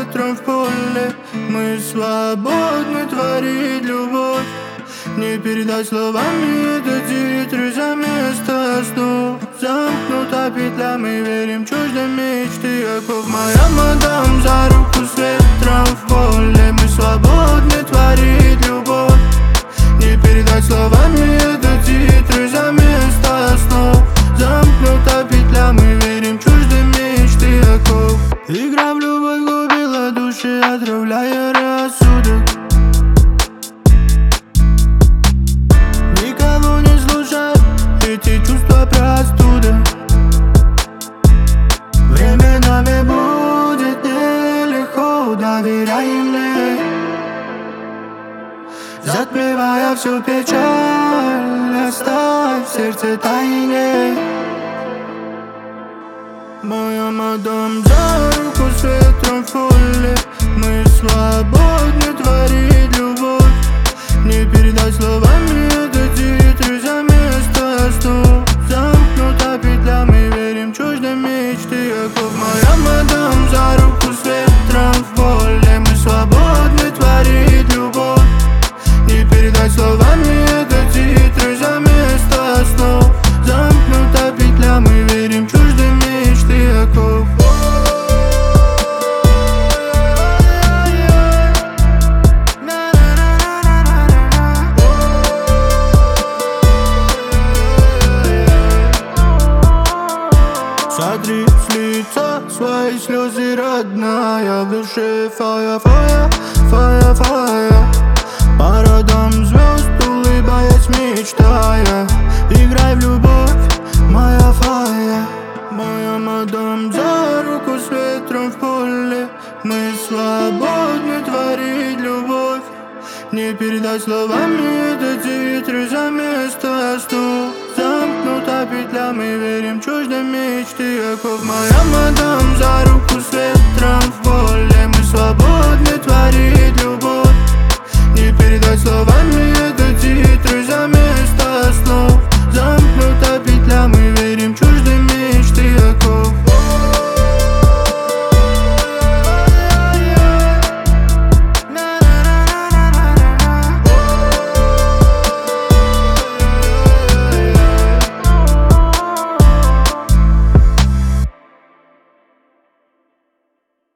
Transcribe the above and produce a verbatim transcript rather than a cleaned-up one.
ветром в поле. Мы свободны творить любовь. Не передать словами этот директор за место снов. Замкнута петля, мы верим чуждым мечты оков. Моя мадам за руку с ветром в поле. Мы свободны творить любовь. Не передать словами этот директор за место снов. Замкнута петля, мы верим чуждым мечты оков. Игра в любовь губила души, отравляя рассудок. Никого не слушай, эти чувства простуда. Временами будет нелегко, доверяй мне, затмевая всю печаль, оставь в сердце тайне. Моя мадам за руку с ветром в поле. Мы свободны творить любовь. Не передать словами этот директор за место снов. Замкнута петля, мы верим чуждым мечты оков. Моя мадам за руку с ветром в поле. Мы свободны творить любовь. Не передать словами этот директор за место снов. Замкнута петля, мы верим чуждым мечты оков. Сотри с лица свои слезы, родная. В душе фая, фая, фая, фая. По родам звезд, улыбаясь, мечтая. Играй в любовь, моя фая. Моя мадам за руку с ветром в поле. Мы свободны творить любовь. Не передать словами этот директор за место снов. Замкнута петля, мы верим чуждым мечты оков. Моя мадам за руку с ветром